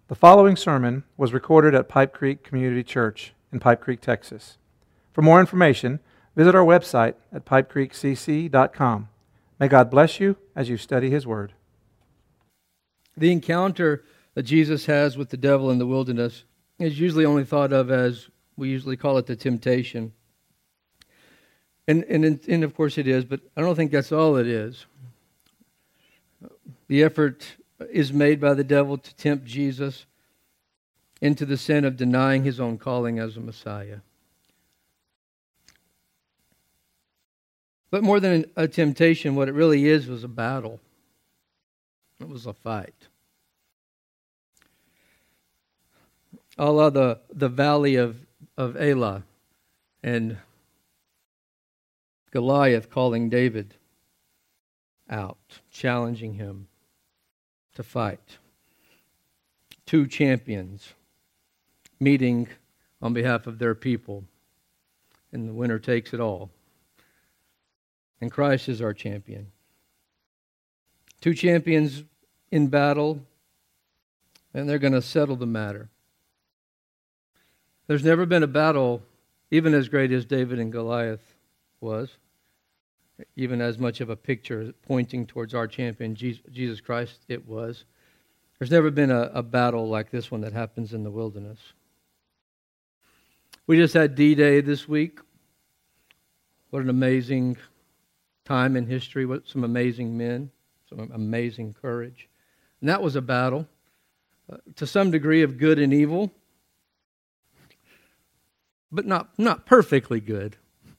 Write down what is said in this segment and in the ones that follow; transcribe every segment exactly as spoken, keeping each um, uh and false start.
The following sermon was recorded at Pipe Creek Community Church in Pipe Creek, Texas. For more information, visit our website at pipe creek c c dot com. May God bless you as you study His Word. The encounter that Jesus has with the devil in the wilderness is usually only thought of as, we usually call it the temptation. And, and, and of course it is, but I don't think that's all it is. The effort is made by the devil to tempt Jesus into the sin of denying his own calling as a Messiah. But more than a temptation, what it really is was a battle. It was a fight. A la the, the valley of, of Elah and Goliath calling David out, challenging him to fight. Two champions meeting on behalf of their people, and the winner takes it all. And Christ is our champion. Two champions in battle, and they're going to settle the matter. There's never been a battle even as great as David and Goliath was, even as much of a picture pointing towards our champion, Jesus Christ, it was. There's never been a, a battle like this one that happens in the wilderness. We just had D-Day this week. What an amazing time in history. What some amazing men, some amazing courage. And that was a battle, uh, to some degree of good and evil, but not, not perfectly good.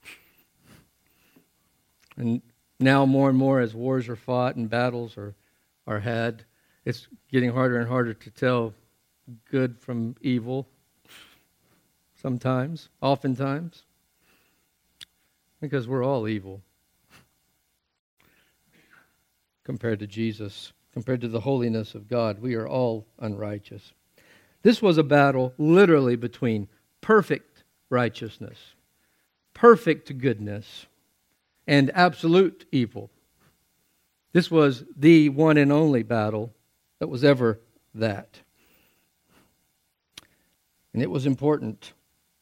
And now more and more as wars are fought and battles are, are had, it's getting harder and harder to tell good from evil sometimes, oftentimes, because we're all evil compared to Jesus, compared to the holiness of God. We are all unrighteous. This was a battle literally between perfect righteousness, perfect goodness, and absolute evil. This was the one and only battle that was ever that. And it was important.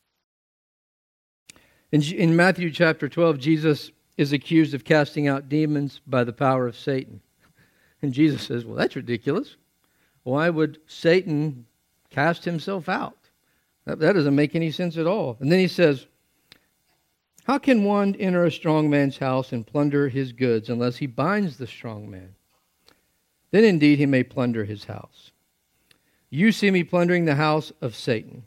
In, in Matthew chapter twelve, Jesus is accused of casting out demons by the power of Satan. And Jesus says, well, that's ridiculous. Why would Satan cast himself out? That, that doesn't make any sense at all. And then he says, how can one enter a strong man's house and plunder his goods unless he binds the strong man? Then indeed he may plunder his house. You see me plundering the house of Satan.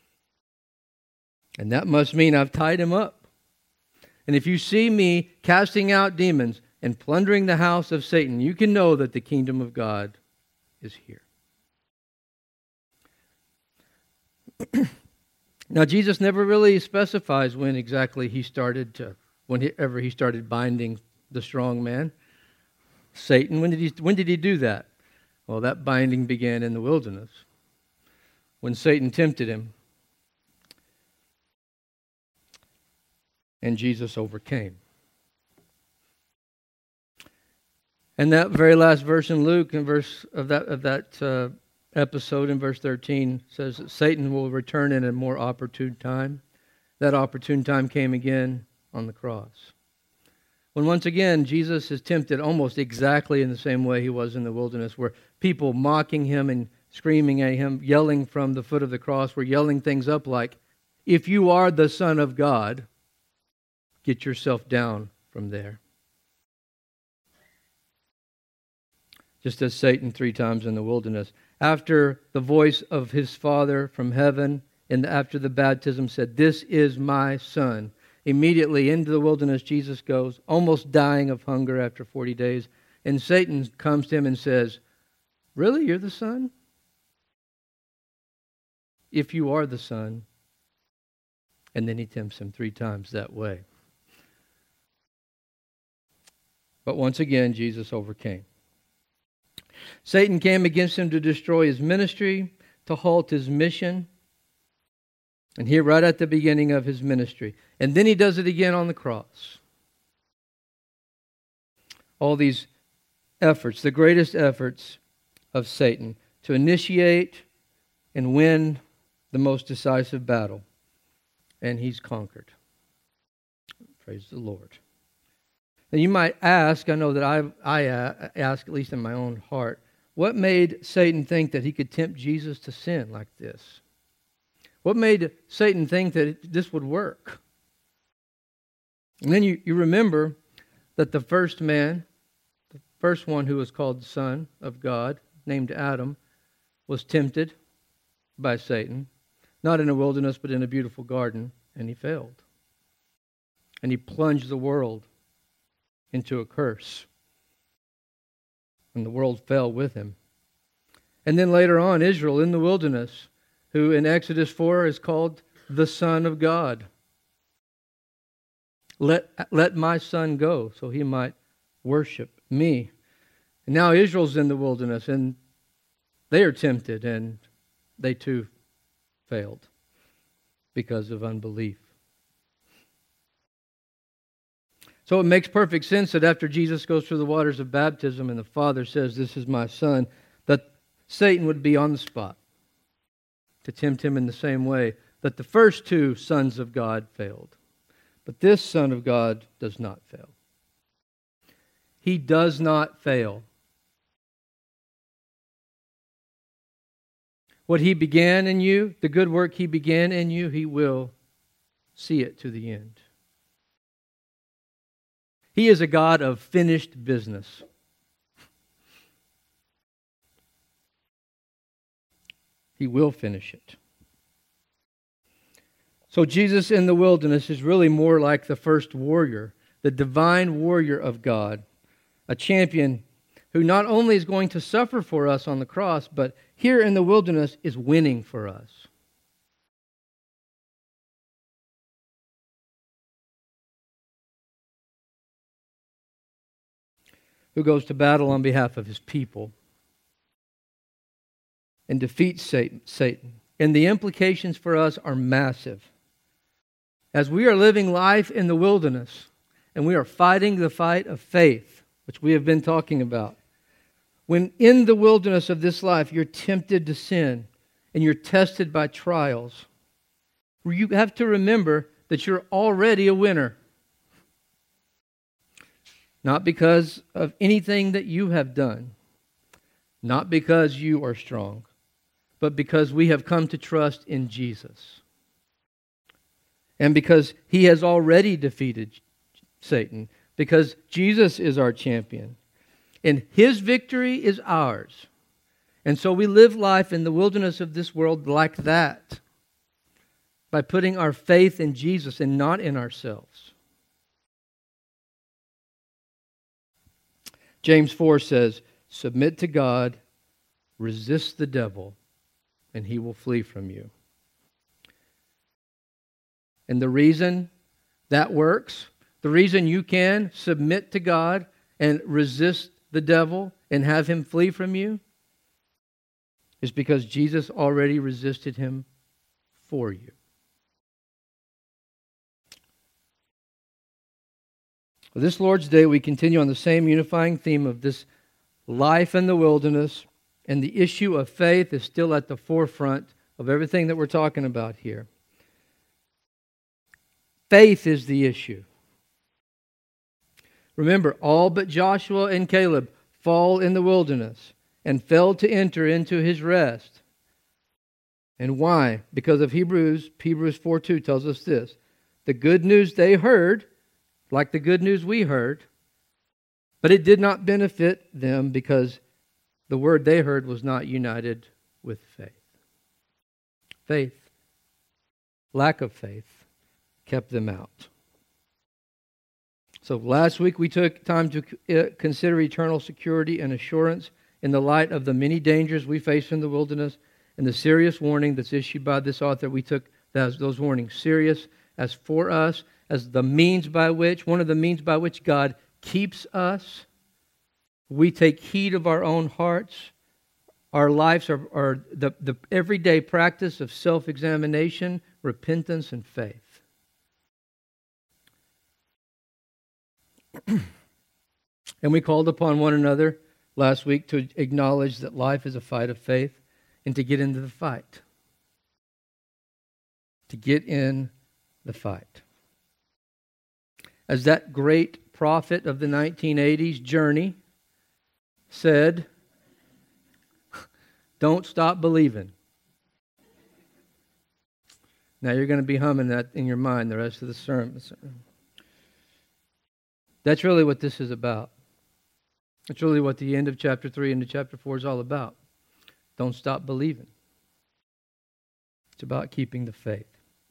And that must mean I've tied him up. And if you see me casting out demons and plundering the house of Satan, you can know that the kingdom of God is here. Now, Jesus never really specifies when exactly he started to, whenever he started binding the strong man. Satan, when did he, when did he do that? Well, that binding began in the wilderness when Satan tempted him. And Jesus overcame. And that very last verse in Luke, in verse of that of that uh, episode, in verse thirteen, says that Satan will return in a more opportune time. That opportune time came again on the cross, when once again Jesus is tempted almost exactly in the same way he was in the wilderness, where people mocking him and screaming at him, yelling from the foot of the cross, were yelling things up like, "If you are the Son of God, get yourself down from there." Just as Satan three times in the wilderness, after the voice of his Father from heaven, and after the baptism said, "This is my Son," immediately into the wilderness Jesus goes, almost dying of hunger after forty days. And Satan comes to him and says, "Really, you're the Son? If you are the Son." And then he tempts him three times that way. But once again, Jesus overcame. Satan came against him to destroy his ministry, to halt his mission. And here, right at the beginning of his ministry. And then he does it again on the cross. All these efforts, the greatest efforts of Satan, to initiate and win the most decisive battle. And he's conquered. Praise the Lord. Now you might ask, I know that I I ask, at least in my own heart, what made Satan think that he could tempt Jesus to sin like this? What made Satan think that this would work? And then you, you remember that the first man, the first one who was called the Son of God, named Adam, was tempted by Satan, not in a wilderness, but in a beautiful garden, and he failed. And he plunged the world into a curse. And the world fell with him. And then later on, Israel in the wilderness, who in Exodus four is called the Son of God. Let, let my son go so he might worship me. And now Israel's in the wilderness and they are tempted and they too failed because of unbelief. So it makes perfect sense that after Jesus goes through the waters of baptism and the Father says, "This is my Son," that Satan would be on the spot to tempt him in the same way that the first two sons of God failed. But this Son of God does not fail. He does not fail. What He began in you, the good work He began in you, He will see it to the end. He is a God of finished business. He will finish it. So Jesus in the wilderness is really more like the first warrior, the divine warrior of God, a champion who not only is going to suffer for us on the cross, but here in the wilderness is winning for us. Who goes to battle on behalf of His people and defeats Satan. Satan. And the implications for us are massive. As we are living life in the wilderness and we are fighting the fight of faith, which we have been talking about, when in the wilderness of this life you're tempted to sin and you're tested by trials, you have to remember that you're already a winner. Not because of anything that you have done, not because you are strong, but because we have come to trust in Jesus. And because He has already defeated Satan, because Jesus is our champion, and His victory is ours. And so we live life in the wilderness of this world like that, by putting our faith in Jesus and not in ourselves. James four says, "Submit to God, resist the devil, and he will flee from you." And the reason that works, the reason you can submit to God and resist the devil and have him flee from you, is because Jesus already resisted him for you. This Lord's Day, we continue on the same unifying theme of this life in the wilderness, and the issue of faith is still at the forefront of everything that we're talking about here. Faith is the issue. Remember, all but Joshua and Caleb fall in the wilderness and failed to enter into His rest. And why? Because of Hebrews, Hebrews four two tells us this. The good news they heard, like the good news we heard, but it did not benefit them because the word they heard was not united with faith. Faith, lack of faith, kept them out. So last week we took time to consider eternal security and assurance in the light of the many dangers we face in the wilderness and the serious warning that's issued by this author. We took those warnings serious as for us, as the means by which, one of the means by which God keeps us. We take heed of our own hearts. Our lives are, are the, the everyday practice of self-examination, repentance, and faith. And we called upon one another last week to acknowledge that life is a fight of faith and to get into the fight. To get in the fight. As that great prophet of the nineteen eighties, Journey, said, don't stop believing. Now you're going to be humming that in your mind the rest of the sermon. That's really what this is about. That's really what the end of chapter three into chapter four is all about. Don't stop believing. It's about keeping the faith.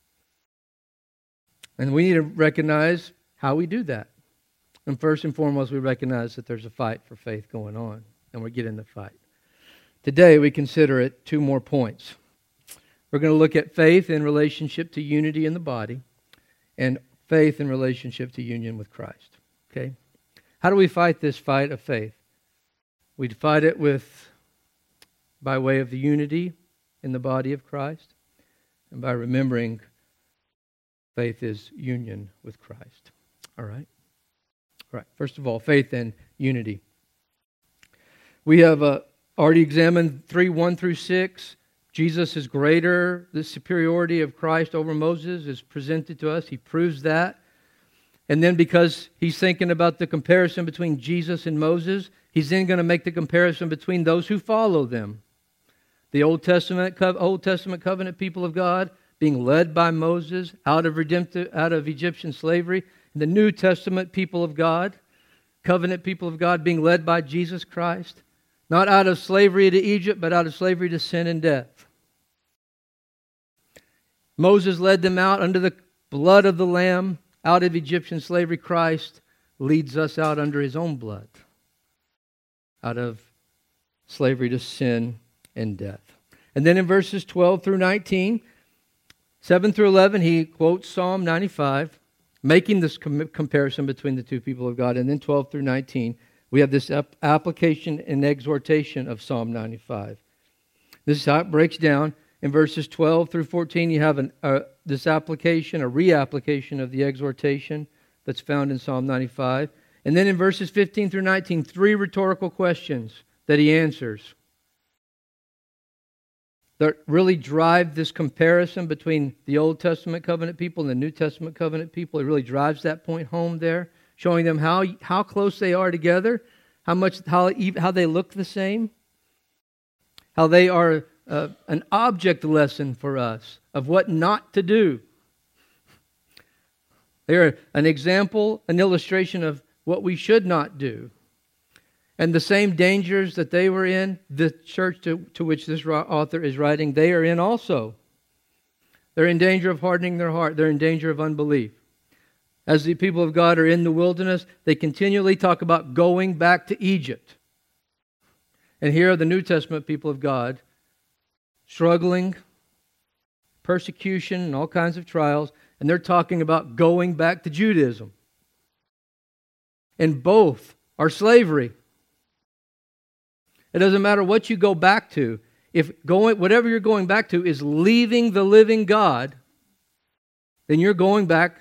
And we need to recognize how we do that. And first and foremost, we recognize that there's a fight for faith going on, and we get in the fight. Today, we consider it two more points. We're going to look at faith in relationship to unity in the body and faith in relationship to union with Christ. Okay? How do we fight this fight of faith? We fight it with by way of the unity in the body of Christ and by remembering faith is union with Christ. All right? All right. First of all, faith and unity. We have uh, already examined three, one through six. Jesus is greater. The superiority of Christ over Moses is presented to us. He proves that. And then because he's thinking about the comparison between Jesus and Moses, he's then going to make the comparison between those who follow them. The Old Testament, Old Testament covenant people of God being led by Moses out of redemptive, out of Egyptian slavery. And the New Testament people of God, covenant people of God being led by Jesus Christ. Not out of slavery to Egypt, but out of slavery to sin and death. Moses led them out under the blood of the Lamb, out of Egyptian slavery. Christ leads us out under His own blood, out of slavery to sin and death. And then in verses twelve through nineteen, seven through eleven, he quotes Psalm ninety-five, making this com- comparison between the two people of God. And then twelve through nineteen, we have this ap- application and exhortation of Psalm ninety-five. This is how it breaks down. In verses twelve through fourteen, you have an, uh, this application, a reapplication of the exhortation that's found in Psalm ninety-five. And then in verses fifteen through nineteen, three rhetorical questions that he answers that really drive this comparison between the Old Testament covenant people and the New Testament covenant people. It really drives that point home there, showing them how, how close they are together, how much how, how they look the same, how they are uh, an object lesson for us of what not to do. They're an example, an illustration of what we should not do. And the same dangers that they were in, the church to, to which this author is writing, they are in also. They're in danger of hardening their heart. They're in danger of unbelief. As the people of God are in the wilderness, they continually talk about going back to Egypt. And here are the New Testament people of God struggling, persecution, and all kinds of trials, and they're talking about going back to Judaism. And both are slavery. It doesn't matter what you go back to. If going, whatever you're going back to is leaving the living God, then you're going back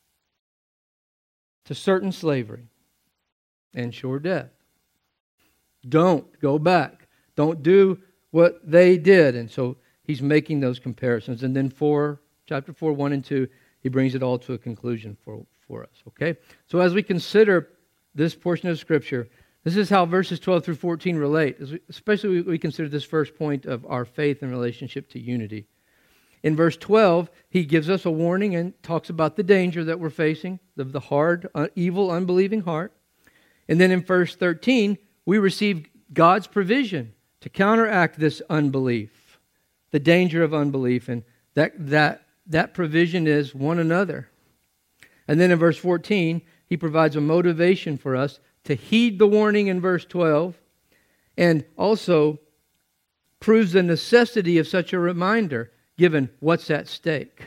to certain slavery and sure death. Don't go back. Don't do what they did. And so he's making those comparisons. And then four, chapter four, one and two, he brings it all to a conclusion for, for us. Okay? So as we consider this portion of Scripture, this is how verses twelve through fourteen relate, especially we consider this first point of our faith in relationship to unity. In verse twelve, he gives us a warning and talks about the danger that we're facing, of the hard, evil, unbelieving heart. And then in verse thirteen, we receive God's provision to counteract this unbelief, the danger of unbelief, and that, that, that provision is one another. And then in verse fourteen, he provides a motivation for us to heed the warning in verse twelve, and also proves the necessity of such a reminder, given what's at stake.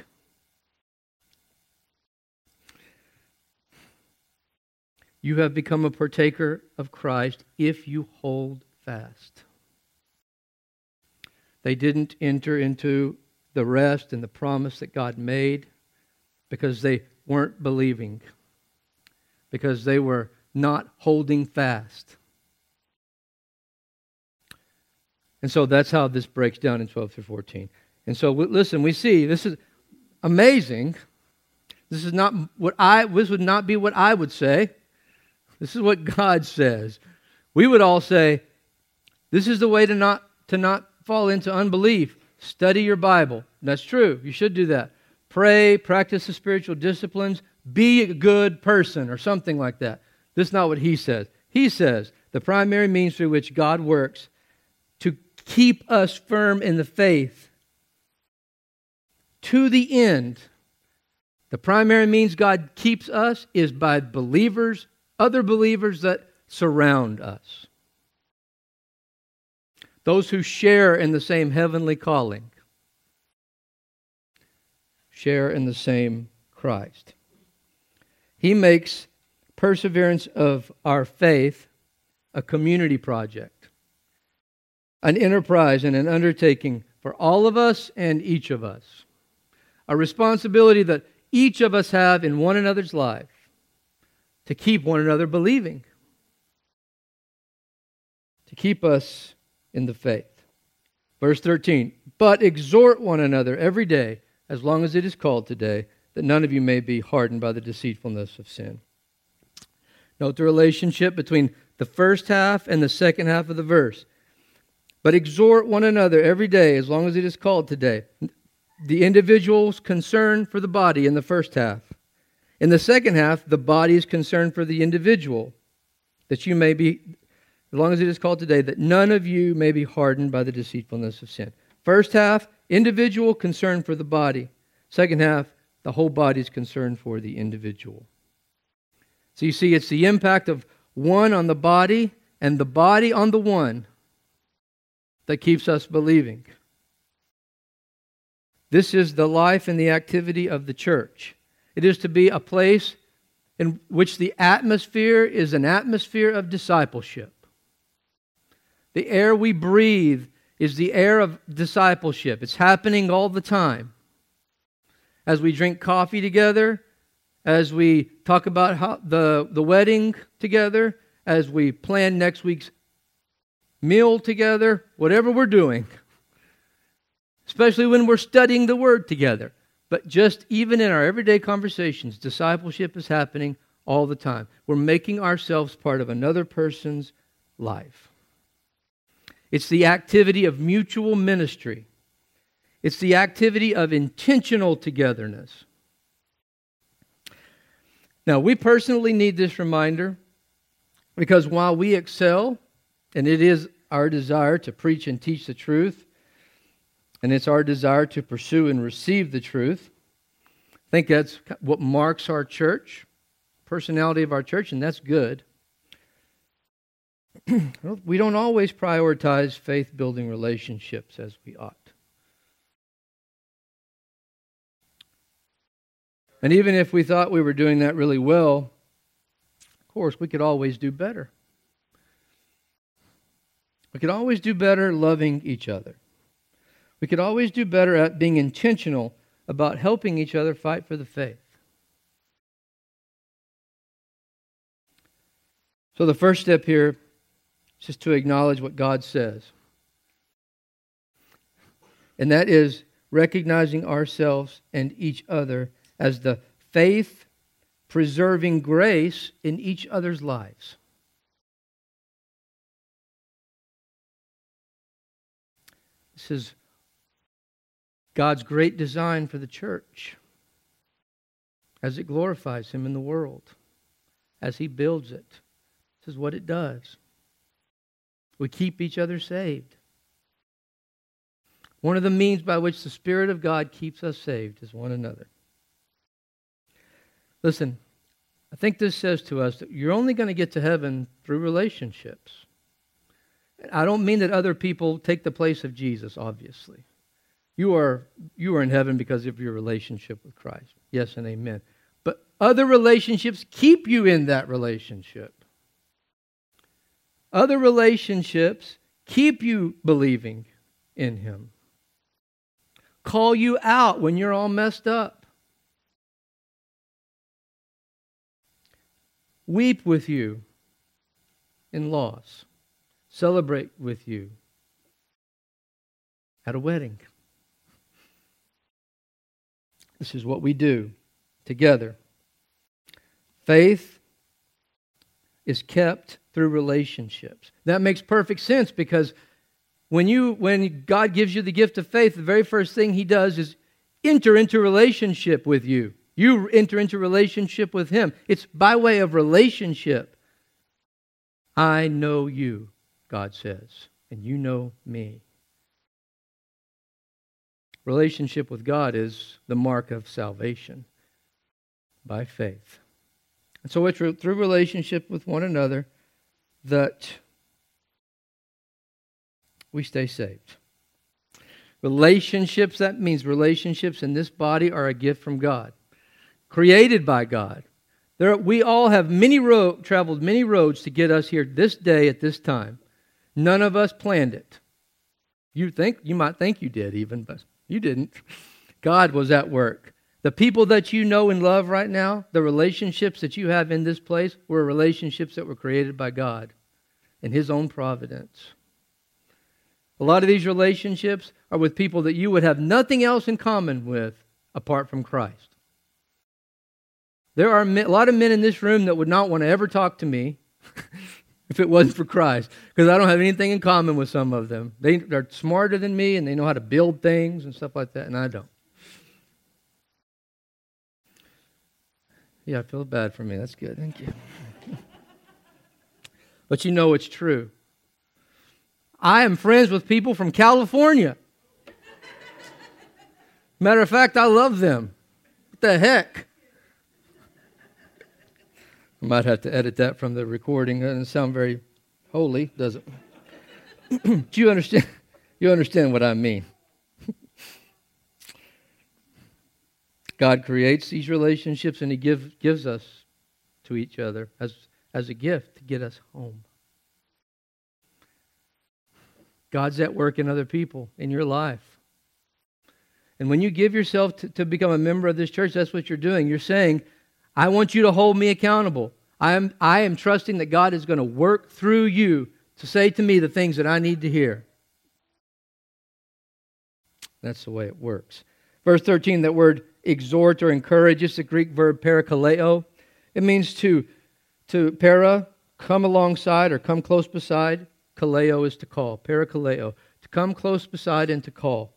You have become a partaker of Christ if you hold fast. They didn't enter into the rest and the promise that God made because they weren't believing, because they were not holding fast. And so that's how this breaks down in twelve through fourteen. And so, listen, we see, this is amazing. This is not what I, this would not be what I would say. This is what God says. We would all say, this is the way to not, to not fall into unbelief. Study your Bible. That's true. You should do that. Pray, practice the spiritual disciplines, be a good person, or something like that. This is not what he says. He says, the primary means through which God works to keep us firm in the faith to the end. The primary means God keeps us is by believers, other believers that surround us. Those who share in the same heavenly calling. Share in the same Christ. He makes perseverance of our faith a community project, an enterprise and an undertaking for all of us and each of us. A responsibility that each of us have in one another's life to keep one another believing, to keep us in the faith. Verse thirteen, but exhort one another every day, as long as it is called today, that none of you may be hardened by the deceitfulness of sin. Note the relationship between the first half and the second half of the verse. But exhort one another every day, as long as it is called today. The individual's concern for the body in the first half. In the second half, the body is concerned for the individual, that you may be, as long as it is called today, that none of you may be hardened by the deceitfulness of sin. First half, individual concern for the body. Second half, the whole body is concerned for the individual. So you see, it's the impact of one on the body and the body on the one that keeps us believing. This is the life and the activity of the church. It is to be a place in which the atmosphere is an atmosphere of discipleship. The air we breathe is the air of discipleship. It's happening all the time. As we drink coffee together, as we talk about how the, the wedding together, as we plan next week's meal together, whatever we're doing, especially when we're studying the Word together. But just even in our everyday conversations, discipleship is happening all the time. We're making ourselves part of another person's life. It's the activity of mutual ministry. It's the activity of intentional togetherness. Now, we personally need this reminder because while we excel, and it is our desire to preach and teach the truth, and it's our desire to pursue and receive the truth, I think that's what marks our church, personality of our church, and that's good. We don't always prioritize faith-building relationships as we ought. And even if we thought we were doing that really well, of course, we could always do better. We could always do better loving each other. We could always do better at being intentional about helping each other fight for the faith. So the first step here is just to acknowledge what God says. And that is recognizing ourselves and each other as the faith-preserving grace in each other's lives. This is God's great design for the church as it glorifies Him in the world, as He builds it. This is what it does. We keep each other saved. One of the means by which the Spirit of God keeps us saved is one another. Listen, I think this says to us that you're only going to get to heaven through relationships. I don't mean that other people take the place of Jesus, obviously. You are, you are in heaven because of your relationship with Christ. Yes and amen. But other relationships keep you in that relationship. Other relationships keep you believing in Him. Call you out when you're all messed up. Weep with you in loss. Celebrate with you at a wedding. This is what we do together. Faith is kept through relationships. That makes perfect sense because when you when God gives you the gift of faith, the very first thing He does is enter into relationship with you. You enter into relationship with Him. It's by way of relationship. I know you, God says, and you know me. Relationship with God is the mark of salvation by faith. And so it's through relationship with one another that we stay saved. Relationships, that means relationships in this body are a gift from God, created by God. There, we all have many road, traveled many roads to get us here this day at this time. None of us planned it. You think you might think you did even, but you didn't. God was at work. The people that you know and love right now, the relationships that you have in this place were relationships that were created by God in His own providence. A lot of these relationships are with people that you would have nothing else in common with apart from Christ. There are a lot of men in this room that would not want to ever talk to me if it wasn't for Christ, because I don't have anything in common with some of them. They are smarter than me and they know how to build things and stuff like that, and I don't. Yeah, I feel bad for me. That's good. Thank you. But you know it's true. I am friends with people from California. Matter of fact, I love them. What the heck? I might have to edit that from the recording. It doesn't sound very holy, does it? Do you understand? You understand what I mean? God creates these relationships and He give, gives us to each other as, as a gift to get us home. God's at work in other people in your life. And when you give yourself to, to become a member of this church, that's what you're doing. You're saying, I want you to hold me accountable. I am, I am trusting that God is going to work through you to say to me the things that I need to hear. That's the way it works. Verse thirteen, that word exhort or encourage, is the Greek verb parakaleo. It means to, to para, come alongside or come close beside. Kaleo is to call. Parakaleo, to come close beside and to call.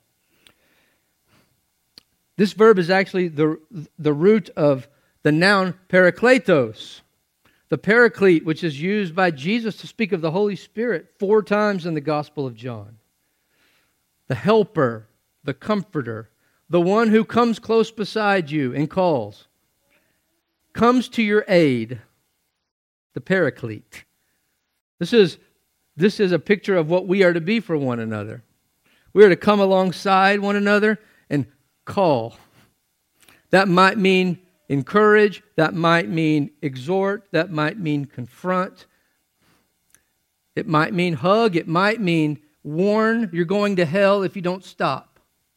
This verb is actually the, the root of the noun parakletos, the paraclete, which is used by Jesus to speak of the Holy Spirit four times in the Gospel of John. The helper, the comforter, the one who comes close beside you and calls, comes to your aid, the paraclete. This is, this is a picture of what we are to be for one another. We are to come alongside one another and call. That might mean encourage, that might mean exhort, that might mean confront. It might mean hug, it might mean warn, you're going to hell if you don't stop.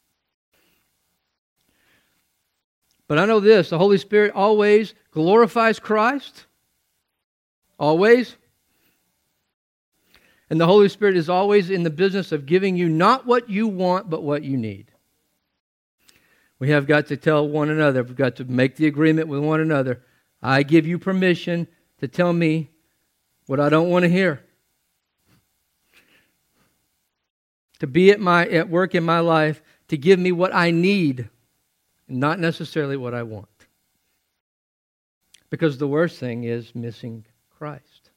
But I know this, the Holy Spirit always glorifies Christ. Always. And the Holy Spirit is always in the business of giving you not what you want, but what you need. We have got to tell one another, we've got to make the agreement with one another. I give you permission to tell me what I don't want to hear. To be at my at work in my life, to give me what I need, not necessarily what I want. Because the worst thing is missing Christ.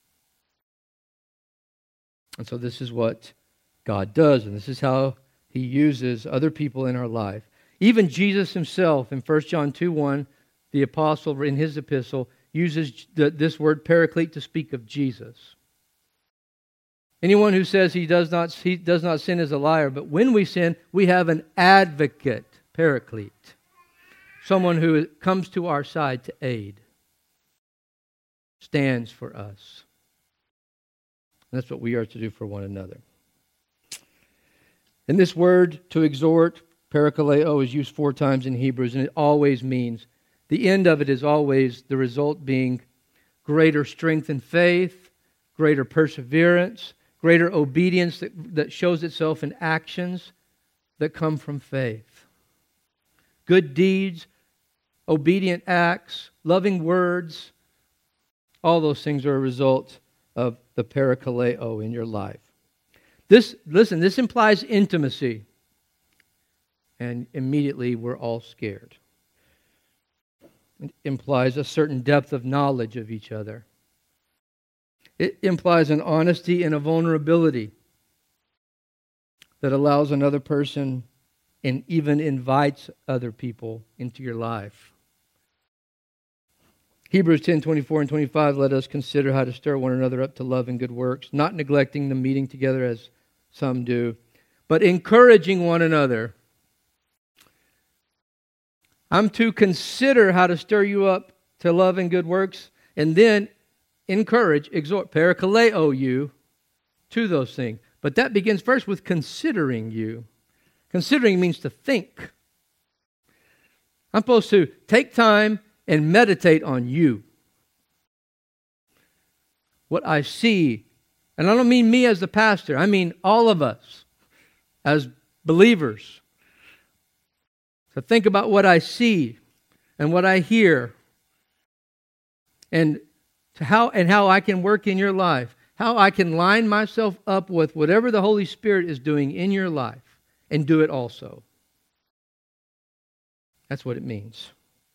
And so this is what God does, and this is how He uses other people in our life. Even Jesus Himself in First John two one, the apostle in his epistle, uses this word paraclete to speak of Jesus. Anyone who says he does not he does not sin is a liar, but when we sin, we have an advocate, paraclete. Someone who comes to our side to aid, stands for us. And that's what we are to do for one another. And this word, to exhort, parakaleo, is used four times in Hebrews, and it always means, the end of it is always the result being greater strength in faith, greater perseverance, greater obedience that, that shows itself in actions, that come from faith. Good deeds, obedient acts, loving words, all those things are a result of the parakaleo in your life. This, listen, this implies intimacy. And immediately we're all scared. It implies a certain depth of knowledge of each other. It implies an honesty and a vulnerability that allows another person and even invites other people into your life. Hebrews ten, twenty-four and twenty-five, let us consider how to stir one another up to love and good works, not neglecting the meeting together as some do, but encouraging one another. I'm to consider how to stir you up to love and good works, and then encourage, exhort, parakaleo you to those things. But that begins first with considering you. Considering means to think. I'm supposed to take time and meditate on you. What I see. And I don't mean me as the pastor. I mean all of us as believers. To think about what I see and what I hear. And to how and how I can work in your life. How I can line myself up with whatever the Holy Spirit is doing in your life and do it also. That's what it means.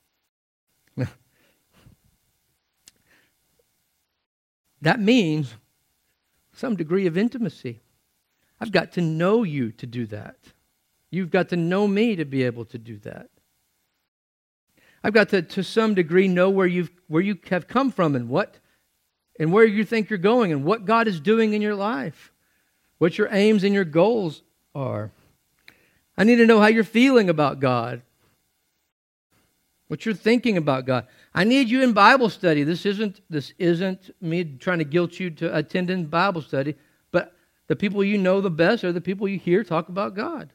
That means some degree of intimacy. I've got to know you to do that. You've got to know me to be able to do that. I've got to, to some degree, know where you've where you have come from and what and where you think you're going and what God is doing in your life, what your aims and your goals are. I need to know how you're feeling about God, what you're thinking about God. I need you in Bible study. This isn't this isn't me trying to guilt you to attend in Bible study, but the people you know the best are the people you hear talk about God.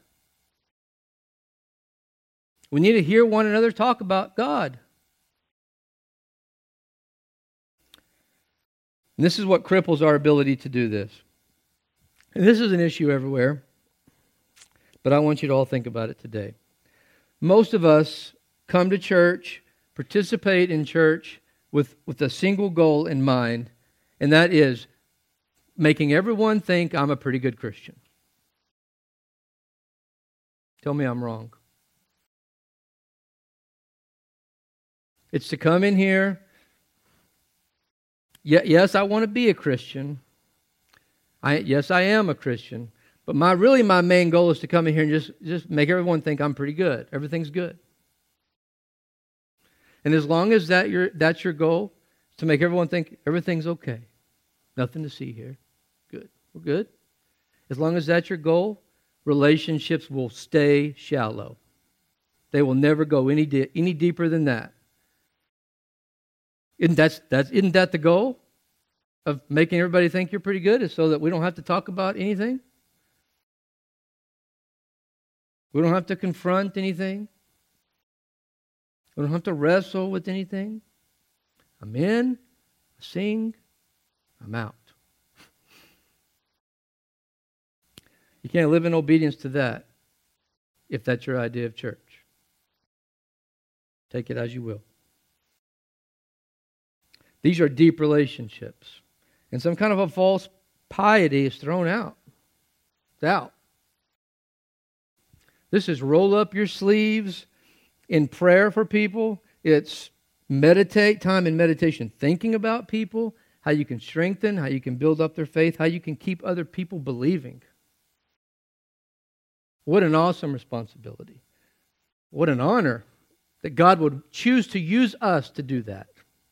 We need to hear one another talk about God. And this is what cripples our ability to do this. And this is an issue everywhere, but I want you to all think about it today. Most of us come to church, participate in church with, with a single goal in mind, and that is making everyone think I'm a pretty good Christian. Tell me I'm wrong. It's to come in here. Yeah, yes, I want to be a Christian. I, yes, I am a Christian. But my really my main goal is to come in here and just, just make everyone think I'm pretty good. Everything's good. And as long as that your that's your goal, to make everyone think everything's okay. Nothing to see here. Good. We're good. As long as that's your goal, relationships will stay shallow. They will never go any di- any deeper than that. Isn't that, that's, isn't that the goal of making everybody think you're pretty good, is so that we don't have to talk about anything? We don't have to confront anything. We don't have to wrestle with anything. I'm in, I sing, I'm out. You can't live in obedience to that if that's your idea of church. Take it as you will. These are deep relationships. And some kind of a false piety is thrown out. It's out. This is roll up your sleeves in prayer for people. It's meditate, time in meditation, thinking about people, how you can strengthen, how you can build up their faith, how you can keep other people believing. What an awesome responsibility. What an honor that God would choose to use us to do that.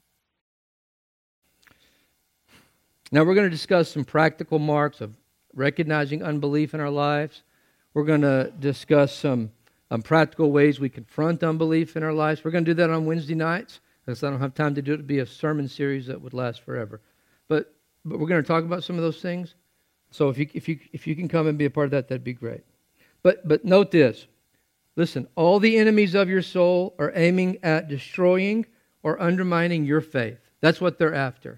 Now we're going to discuss some practical marks of recognizing unbelief in our lives. We're going to discuss some um, practical ways we confront unbelief in our lives. We're going to do that on Wednesday nights, because I don't have time to do it. It would be a sermon series that would last forever. But but we're going to talk about some of those things. So if you if you if you can come and be a part of that, that'd be great. But but note this. Listen, all the enemies of your soul are aiming at destroying or undermining your faith. That's what they're after.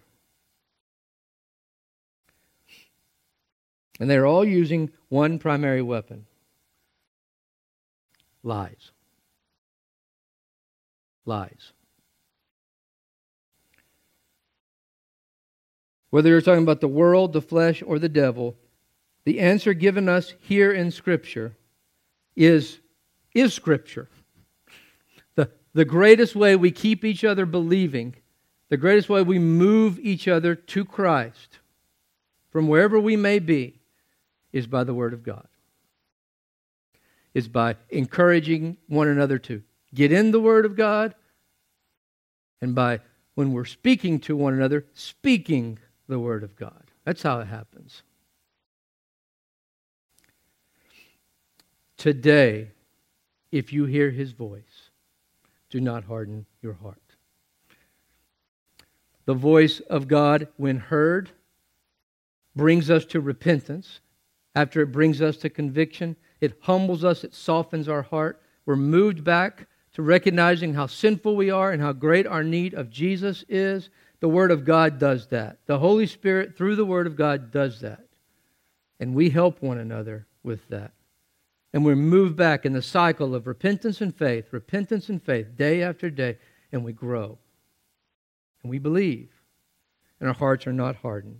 And they're all using one primary weapon. Lies. Lies. Whether you're talking about the world, the flesh, or the devil, the answer given us here in Scripture is, is Scripture. The, the greatest way we keep each other believing, the greatest way we move each other to Christ, from wherever we may be, is by the Word of God. Is by encouraging one another to get in the Word of God, and by, when we're speaking to one another, speaking the Word of God. That's how it happens. Today, if you hear His voice, do not harden your heart. The voice of God, when heard, brings us to repentance. After it brings us to conviction, it humbles us, it softens our heart. We're moved back to recognizing how sinful we are and how great our need of Jesus is. The Word of God does that. The Holy Spirit, through the Word of God, does that. And we help one another with that. And we're moved back in the cycle of repentance and faith, repentance and faith, day after day, and we grow. And we believe. And our hearts are not hardened.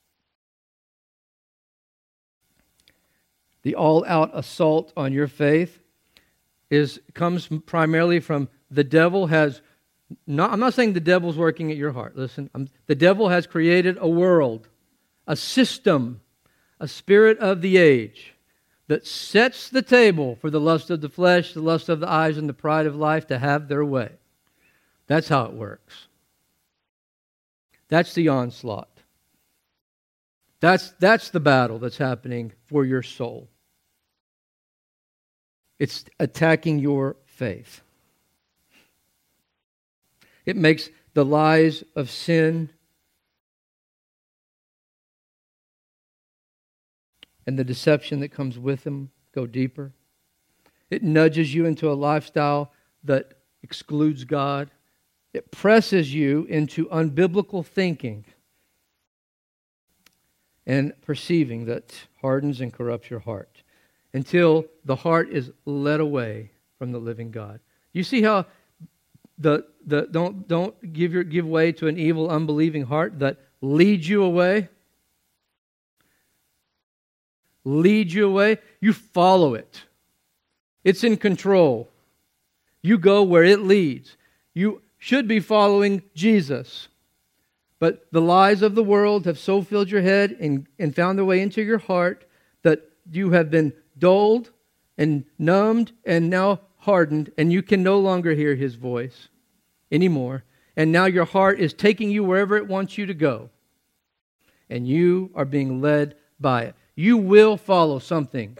The all-out assault on your faith is comes primarily from the devil has not, I'm not saying the devil's working at your heart. Listen, I'm, the devil has created a world, a system, a spirit of the age that sets the table for the lust of the flesh, the lust of the eyes, and the pride of life to have their way. That's how it works. That's the onslaught. That's, that's the battle that's happening for your soul. It's attacking your faith. It makes the lies of sin and the deception that comes with them go deeper. It nudges you into a lifestyle that excludes God. It presses you into unbiblical thinking and perceiving that hardens and corrupts your heart until the heart is led away from the living God. You see how the the don't don't give your give way to an evil, unbelieving heart that leads you away. Leads you away. You follow it. It's in control. You go where it leads. You should be following Jesus. But the lies of the world have so filled your head and, and found their way into your heart that you have been dulled and numbed and now hardened, and you can no longer hear His voice anymore. And now your heart is taking you wherever it wants you to go. And you are being led by it. You will follow something.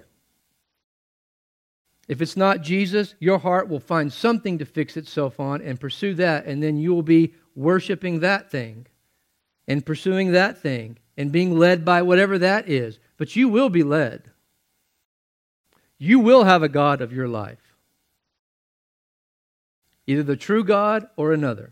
If it's not Jesus, your heart will find something to fix itself on and pursue that, and then you will be worshiping that thing and pursuing that thing and being led by whatever that is. But you will be led. You will have a God of your life. Either the true God or another.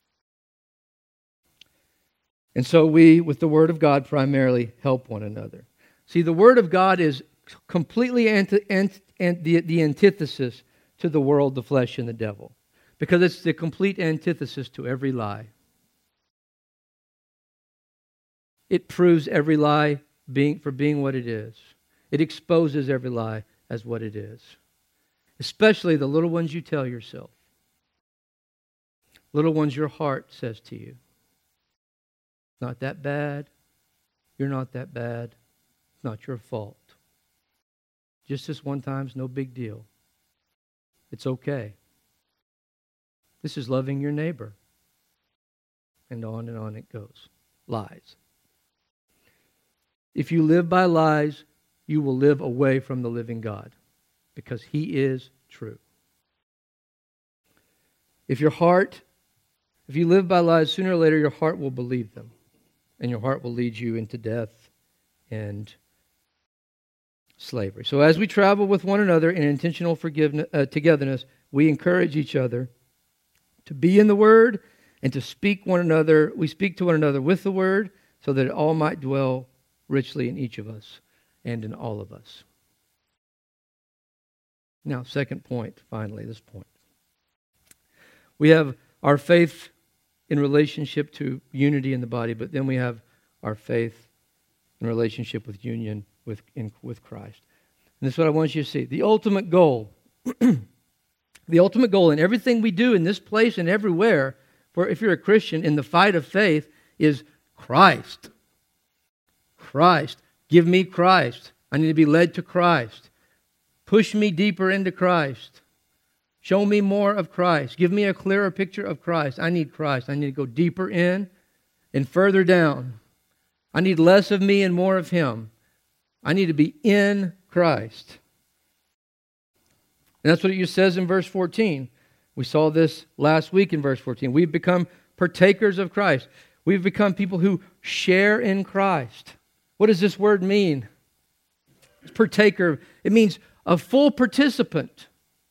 And so we, with the Word of God, primarily help one another. See, the Word of God is completely anti, anti, anti, the, the antithesis to the world, the flesh, and the devil. Because it's the complete antithesis to every lie. It proves every lie being for being what it is. It exposes every lie as what it is. Especially the little ones you tell yourself. Little ones your heart says to you. Not that bad. You're not that bad. It's not your fault. Just this one time's no big deal. It's okay. This is loving your neighbor. And on and on it goes. Lies. If you live by lies, you will live away from the living God. Because He is true. If your heart, if you live by lies, sooner or later your heart will believe them. And your heart will lead you into death and slavery. So as we travel with one another in intentional forgiveness, uh, togetherness, we encourage each other to be in the Word and to speak one another. We speak to one another with the Word so that it all might dwell richly in each of us and in all of us. Now, second point, finally, this point. We have our faith in relationship to unity in the body, but then we have our faith in relationship with union with, in, with Christ. And this is what I want you to see. The ultimate goal, the ultimate goal in everything we do in this place and everywhere, for if you're a Christian, in the fight of faith, is Christ. Christ. Give me Christ. I need to be led to Christ. Push me deeper into Christ. Show me more of Christ. Give me a clearer picture of Christ. I need Christ. I need to go deeper in and further down. I need less of me and more of Him. I need to be in Christ. And that's what it says in verse fourteen. We saw this last week in verse fourteen. We've become partakers of Christ. We've become people who share in Christ. What does this word mean? Partaker. It means a full participant.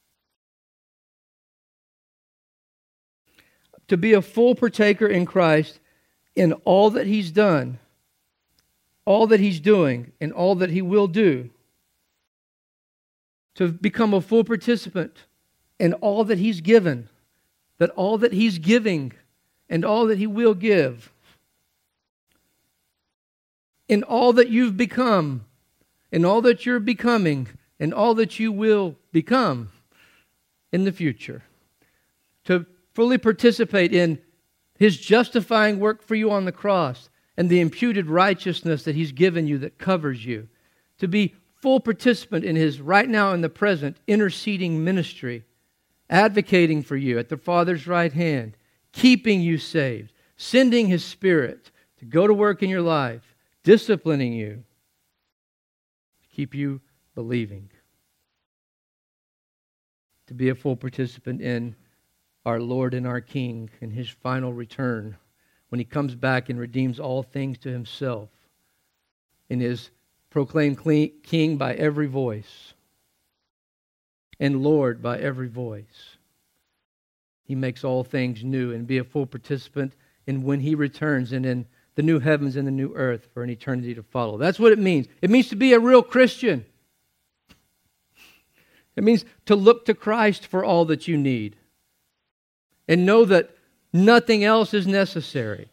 To be a full partaker in Christ in all that He's done, all that He's doing, and all that He will do. To become a full participant in all that He's given, that all that He's giving, and all that He will give. In all that you've become, in all that you're becoming, and all that you will become in the future. To fully participate in His justifying work for you on the cross and the imputed righteousness that He's given you that covers you. To be full participant in His right now in the present interceding ministry, advocating for you at the Father's right hand, keeping you saved, sending His Spirit to go to work in your life, disciplining you, to keep you believing. To be a full participant in our Lord and our King in His final return, when He comes back and redeems all things to Himself, and is proclaimed King by every voice, and Lord by every voice. He makes all things new, and be a full participant in when He returns and in the new heavens and the new earth for an eternity to follow. That's what it means. It means to be a real Christian. It means to look to Christ for all that you need. And know that nothing else is necessary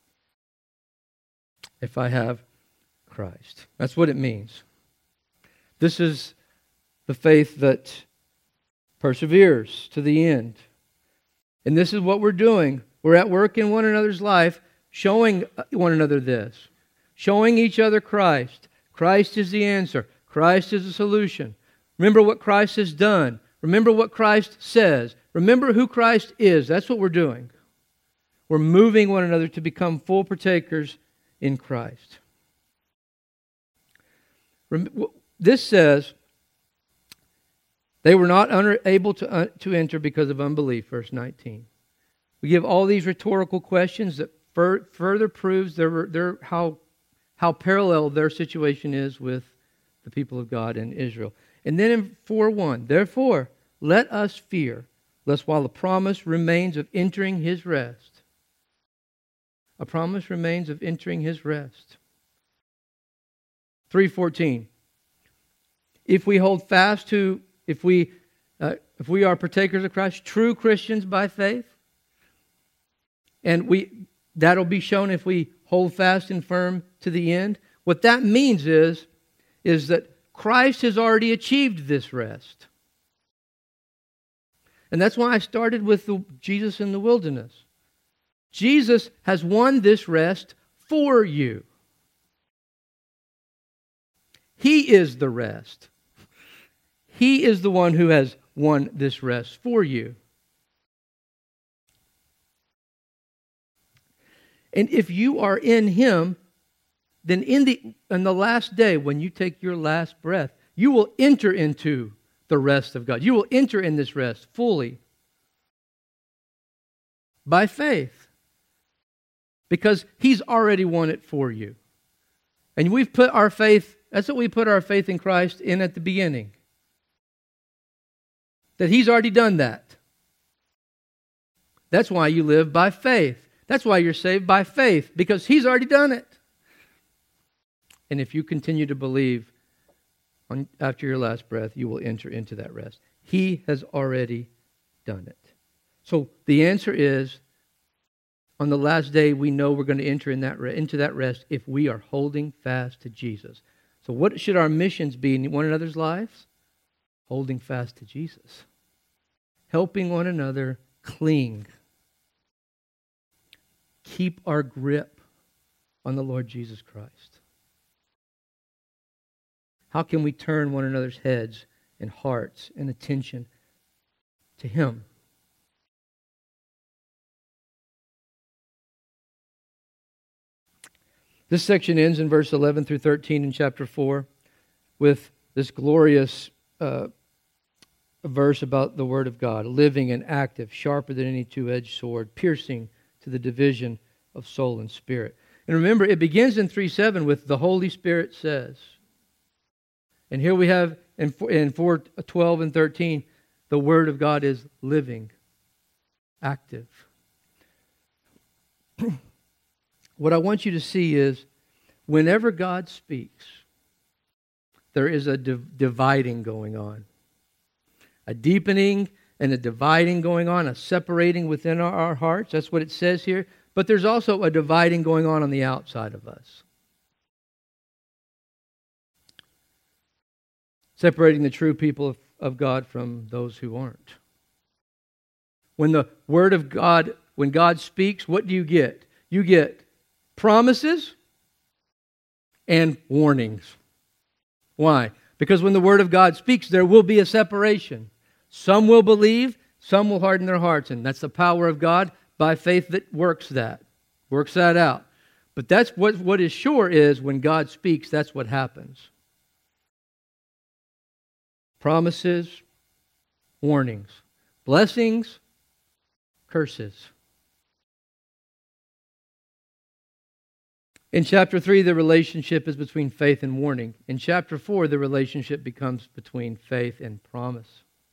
if I have Christ. That's what it means. This is the faith that perseveres to the end. And this is what we're doing. We're at work in one another's life, showing one another this. Showing each other Christ. Christ is the answer. Christ is the solution. Remember what Christ has done. Remember what Christ says. Remember who Christ is. That's what we're doing. We're moving one another to become full partakers in Christ. This says, they were not able to, uh, to enter because of unbelief, verse nineteen. We give all these rhetorical questions that fur- further proves their, their, how, how parallel their situation is with the people of God in Israel. And then in four one, therefore, let us fear, lest while the promise remains of entering His rest, a promise remains of entering His rest. three fourteen, if we hold fast to, if we, uh, if we are partakers of Christ, true Christians by faith, and we that'll be shown if we hold fast and firm to the end. What that means is, is that Christ has already achieved this rest. And that's why I started with the Jesus in the wilderness. Jesus has won this rest for you. He is the rest. He is the one who has won this rest for you. And if you are in Him, then in the, in the last day, when you take your last breath, you will enter into the rest of God. You will enter in this rest fully by faith, because He's already won it for you. And we've put our faith, that's what we put our faith in Christ in at the beginning. That He's already done that. That's why you live by faith. That's why you're saved by faith, because He's already done it. And if you continue to believe on, after your last breath, you will enter into that rest. He has already done it. So the answer is, on the last day, we know we're going to enter in that re- into that rest if we are holding fast to Jesus. So what should our missions be in one another's lives? Holding fast to Jesus. Helping one another cling. Keep our grip on the Lord Jesus Christ. How can we turn one another's heads and hearts and attention to Him? This section ends in verse eleven through thirteen in chapter four with this glorious uh, verse about the Word of God, living and active, sharper than any two-edged sword, piercing to the division of soul and spirit. And remember, it begins in three seven with the Holy Spirit says. And here we have in in four twelve and thirteen, the Word of God is living, active. What I want you to see is, whenever God speaks, there is a div- dividing going on. A deepening and a dividing going on, a separating within our, our hearts. That's what it says here. But there's also a dividing going on on the outside of us. Separating the true people of, of God from those who aren't. When the Word of God, when God speaks, what do you get? You get promises and warnings. Why? Because when the Word of God speaks, there will be a separation. Some will believe, some will harden their hearts, and that's the power of God by faith that works that, works that out. But that's what, what is sure is when God speaks, that's what happens. Promises, warnings, blessings, curses. In chapter three, the relationship is between faith and warning. In chapter four, the relationship becomes between faith and promise.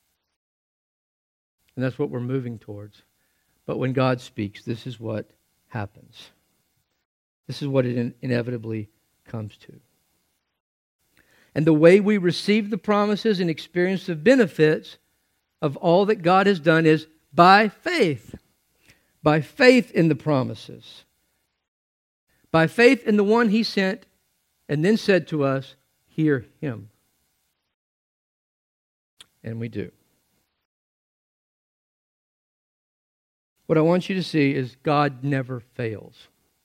And that's what we're moving towards. But when God speaks, this is what happens. This is what it in- inevitably comes to. And the way we receive the promises and experience the benefits of all that God has done is by faith. By faith in the promises. By faith in the one He sent and then said to us, hear Him. And we do. What I want you to see is God never fails.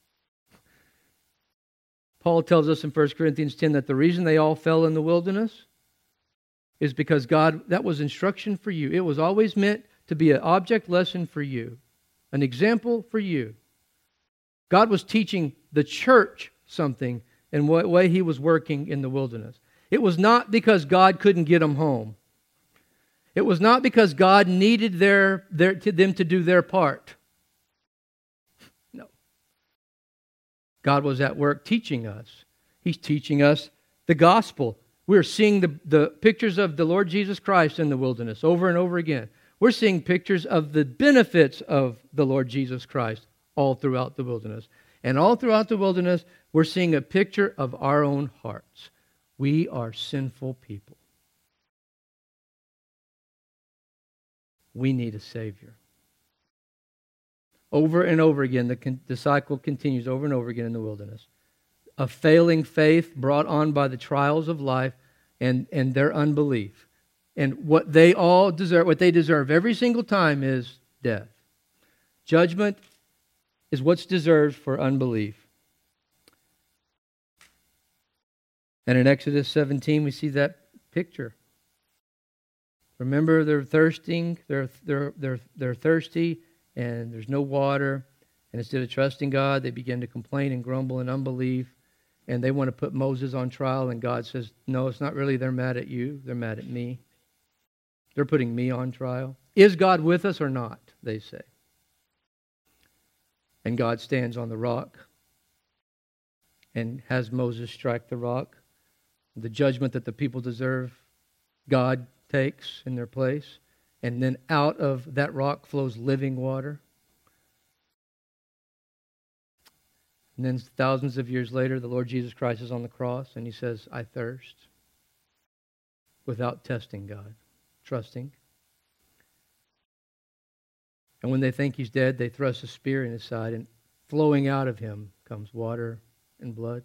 Paul tells us in First Corinthians ten that the reason they all fell in the wilderness is because God, that was instruction for you. It was always meant to be an object lesson for you, an example for you. God was teaching the church something in what way He was working in the wilderness. It was not because God couldn't get them home. It was not because God needed their, their, to them to do their part. No. God was at work teaching us. He's teaching us the gospel. We're seeing the, the pictures of the Lord Jesus Christ in the wilderness over and over again. We're seeing pictures of the benefits of the Lord Jesus Christ all throughout the wilderness. And all throughout the wilderness, we're seeing a picture of our own hearts. We are sinful people. We need a Savior. Over and over again, the, the cycle continues over and over again in the wilderness. A failing faith brought on by the trials of life and, and their unbelief. And what they all deserve, what they deserve every single time is death. Judgment is what's deserved for unbelief. And in Exodus seventeen, we see that picture. Remember, they're thirsting, they're, they're, they're, they're thirsty, and there's no water. And instead of trusting God, they begin to complain and grumble in unbelief. And they want to put Moses on trial, and God says, no, it's not really they're mad at you, they're mad at me. They're putting me on trial. Is God with us or not, they say. And God stands on the rock and has Moses strike the rock. The judgment that the people deserve, God takes in their place. And then out of that rock flows living water. And then thousands of years later, the Lord Jesus Christ is on the cross and He says, I thirst. without testing God, trusting. And when they think he's dead, they thrust a spear in his side, and flowing out of him comes water and blood.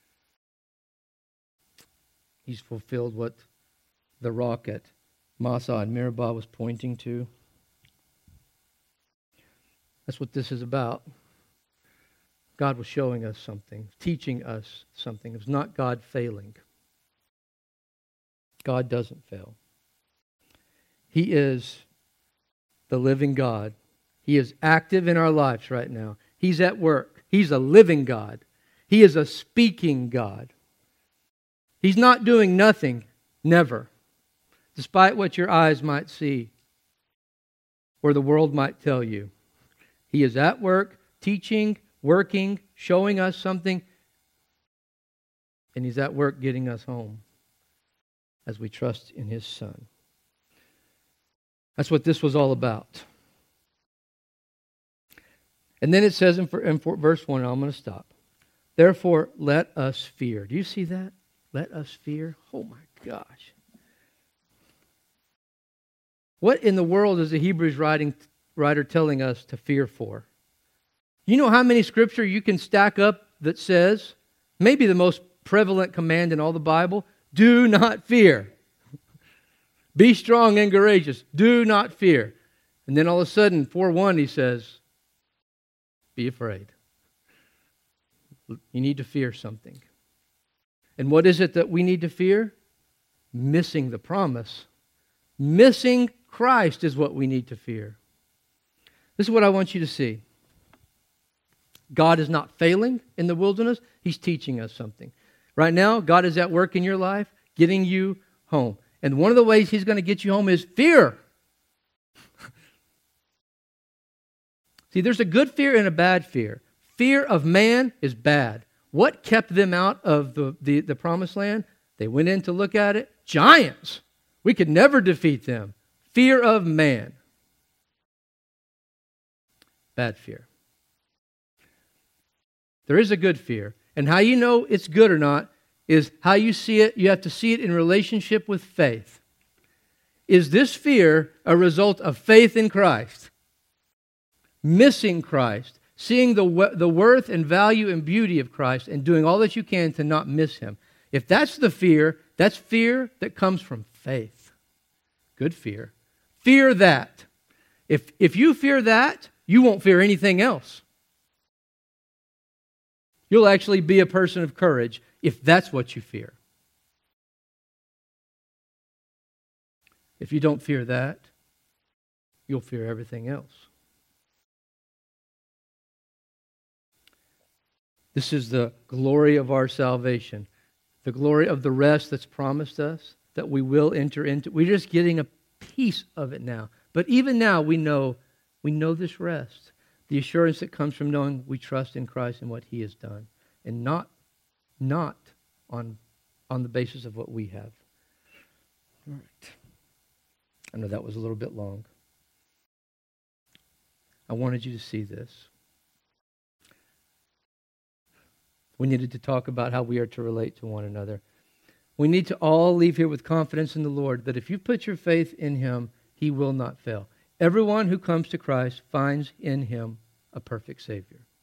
He's fulfilled what the rock at Massah and Meribah was pointing to. That's what this is about. God was showing us something, teaching us something. It's not God failing. God doesn't fail. He is the living God. He is active in our lives right now. He's at work. He's a living God. He is a speaking God. He's not doing nothing, never, despite what your eyes might see or the world might tell you. He is at work, teaching, working, showing us something, and He's at work getting us home as we trust in His Son. That's what this was all about. And then it says in, in verse one, and I'm going to stop. Therefore, let us fear. Do you see that? Let us fear. Oh my gosh. What in the world is the Hebrews writing, writer telling us to fear for? You know how many scripture you can stack up that says, maybe the most prevalent command in all the Bible, do not fear. Be strong and courageous. Do not fear. And then all of a sudden, four one, he says, be afraid. You need to fear something. And what is it that we need to fear? Missing the promise. Missing Christ is what we need to fear. This is what I want you to see. God is not failing in the wilderness. He's teaching us something. Right now, God is at work in your life, getting you home. And one of the ways He's going to get you home is fear. See, there's a good fear and a bad fear. Fear of man is bad. What kept them out of the, the, the promised land? They went in to look at it. Giants. We could never defeat them. Fear of man. Bad fear. There is a good fear. And how you know it's good or not is how you see it. You have to see it in relationship with faith. Is this fear a result of faith in Christ? Missing Christ, seeing the, the worth and value and beauty of Christ and doing all that you can to not miss Him. If that's the fear, that's fear that comes from faith. Good fear. Fear that. If, if you fear that, you won't fear anything else. You'll actually be a person of courage if that's what you fear. If you don't fear that, you'll fear everything else. This is the glory of our salvation. The glory of the rest that's promised us, that we will enter into. We're just getting a piece of it now. But even now we know, we know this rest. The assurance that comes from knowing we trust in Christ and what He has done. And not, not on, on the basis of what we have. All right. I know that was a little bit long. I wanted you to see this. We needed to talk about how we are to relate to one another. We need to all leave here with confidence in the Lord that if you put your faith in Him, He will not fail. Everyone who comes to Christ finds in Him a perfect Savior.